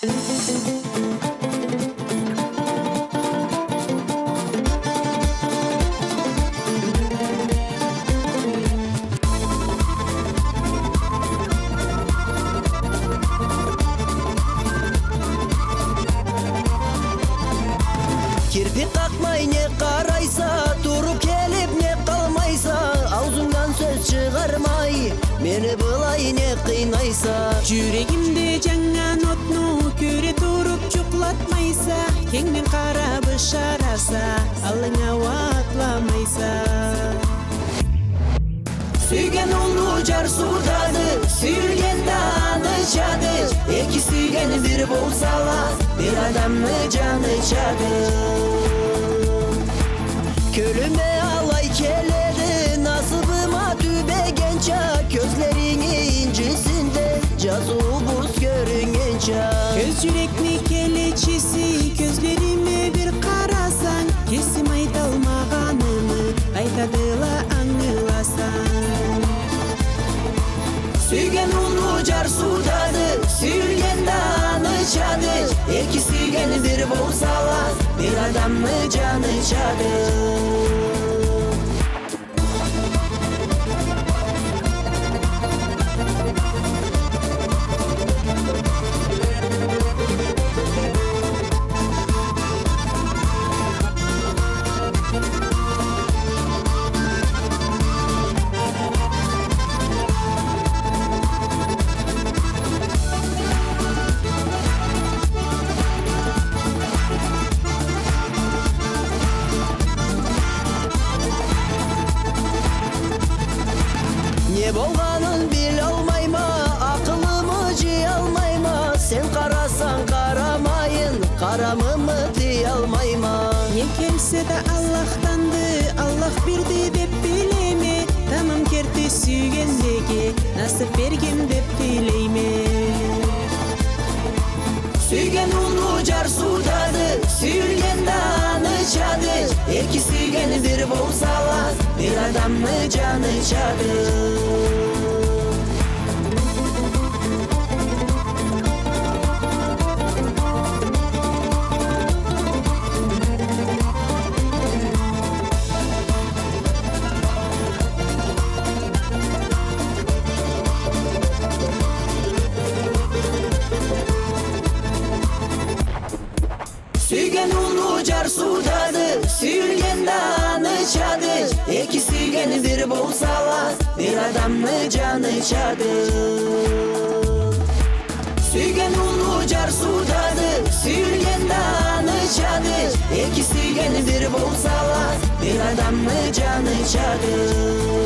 Kirpik kakmay ne karaysa, turup kelip ne kalmaysa, ağzından söz çıkarmay, meni былай ne kıynaysa. Жүрегимде жаңа нотну көре туруп чукулатмайса, кеңден карап ышараса, алыңа атламайса. Сүйген улуу жар суурдады, сүйүлген аны чады, эки сүйген бир болсалар, бир адамны жаны чады. Көлүмө алай келеді, насыбыма түбегенча, көзлериңи инжисинде, жазуубуз көрүнгенча. Көз жүрекни келечиси, көзлериме бир карасаң, кесим айта алмаганымы айтадыла аңыласаң. Сүйген улуу жар суурдады, сүйүлген аны чады, эки сүйген бир болсалар, бир адамны жаны чады. Не болганын биле алмайма, акылымы жие алмайма, сен карасаң карамайын, карамымы дей алмайма. Не келсе да Аллахтанды, Аллах бирди деп билеме, тамам керти сүйгендеги насып берген деп билейме. Сүйген улуу жар суурдады, сүйүлген аны чады, эки сүйген бир болсалар, бир адамны жаны чады. Сүйген улуу жар суурдады, сүйүлген аны чады, эки сүйген бир болсалар, бир адамны жаны чады. Сүйген улуу жар суурдады, сүйүлген аны чады, эки сүйген бир болсалар, бир адамны жаны чады.